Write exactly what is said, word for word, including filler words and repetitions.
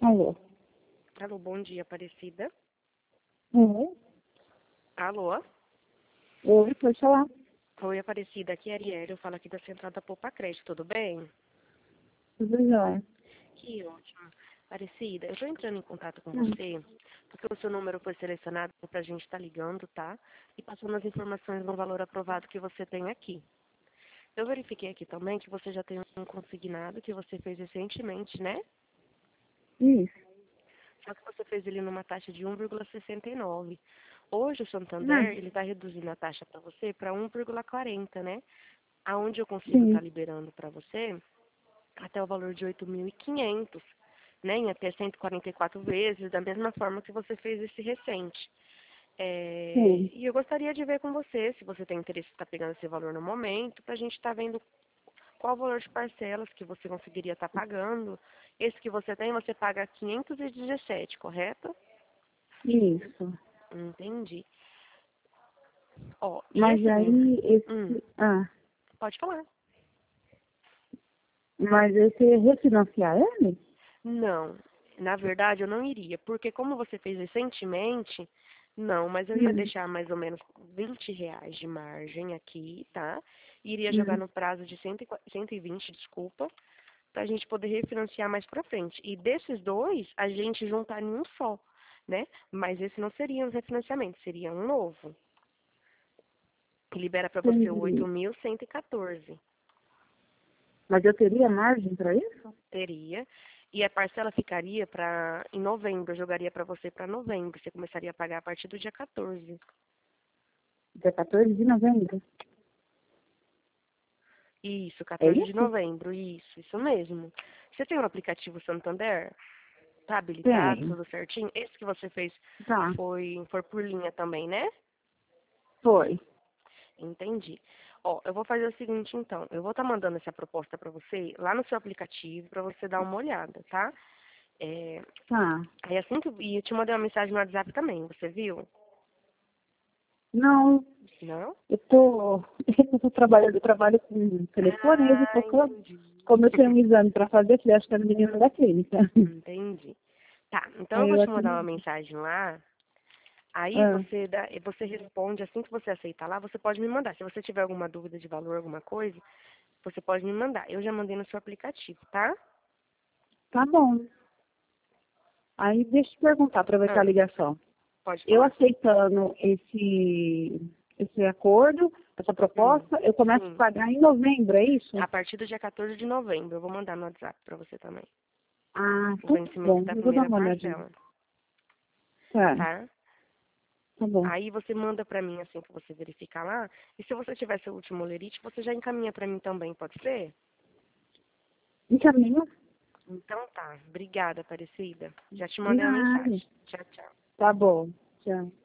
Alô? Alô, bom dia, Aparecida. Oi? Alô? Oi, pode falar. Oi, Aparecida, aqui é a Arielle, eu falo aqui da Central da Poupa Crédito, tudo bem? Tudo jóia. Que ótimo. Aparecida, eu estou entrando em contato com Hum. você, porque o seu número foi selecionado para a gente estar ligando, tá? E passando as informações no valor aprovado que você tem aqui. Eu verifiquei aqui também que você já tem um consignado que você fez recentemente, né? Isso. Só que você fez ele numa taxa de um vírgula sessenta e nove. Hoje o Hum. Santander, ele está reduzindo a taxa para você para um vírgula quarenta, né? Aonde eu consigo Sim. estar liberando para você até o valor de oito mil e quinhentos, né? Em até cento e quarenta e quatro vezes, da mesma forma que você fez esse recente. É, Sim. e eu gostaria de ver com você, se você tem interesse em estar pegando esse valor no momento, para a gente estar vendo qual o valor de parcelas que você conseguiria estar pagando. Esse que você tem, você paga quinhentos e dezessete, correto? Isso. Entendi. Ó, e Mas assim, aí, hum, esse... Ah, pode falar. mas esse é refinanciar ele? Não, na verdade eu não iria, porque como você fez recentemente, não, mas eu ia Hum. deixar mais ou menos vinte reais de margem aqui, tá? Iria jogar Hum. no prazo de cem e qua- cento e vinte, desculpa, pra gente poder refinanciar mais pra frente. E desses dois, a gente juntar em um só, né? Mas esse não seria um refinanciamento, seria um novo. Que libera pra você o oito Entendi. mil cento e quatorze. Mas eu teria margem para isso? Teria. E a parcela ficaria para em novembro, eu jogaria para você para novembro. Você começaria a pagar a partir do dia quatorze. Dia quatorze de novembro. Isso, É quatorze de isso? novembro. Isso, isso mesmo. Você tem o aplicativo Santander? Tá habilitado, Tem. tudo certinho? Esse que você fez Tá. foi, foi por linha também, né? Foi. Entendi. Ó, eu vou fazer o seguinte então. Eu vou estar mandando essa proposta para você lá no seu aplicativo para você dar uma olhada, tá? É, Tá. aí assim que. E eu te mandei uma mensagem no WhatsApp também, você viu? Não, Não? eu tô, eu tô trabalhando, eu trabalho com telefone e eu Ah, tô, co- entendi. como eu tenho um exame para fazer, eu acho que era menina da clínica. Entendi. Tá, então eu Aí vou eu te mandar uma atendi. mensagem lá. Aí Ah, você dá, você responde assim que você aceitar lá, você pode me mandar. Se você tiver alguma dúvida de valor, alguma coisa, você pode me mandar. Eu já mandei no seu aplicativo, tá? tá bom. Aí deixa eu te perguntar, aproveitar a Ah, ligação. pode Eu falar. aceitando esse, esse acordo, essa Hum, proposta, eu começo a sim. pagar em novembro, é isso? A partir do dia quatorze de novembro, eu vou mandar no WhatsApp pra você também. Ah, O tá vencimento bom. da Eu vou dar primeira uma olhadinha. parcela, Tá, tá? tá bom. Aí você manda pra mim assim que você verificar lá. E se você tiver seu último lerite, você já encaminha pra mim também, pode ser? Encaminho? Então tá. Obrigada, Aparecida. Já te De mandei a nada. mensagem. Tchau, tchau. Tá bom. Tchau.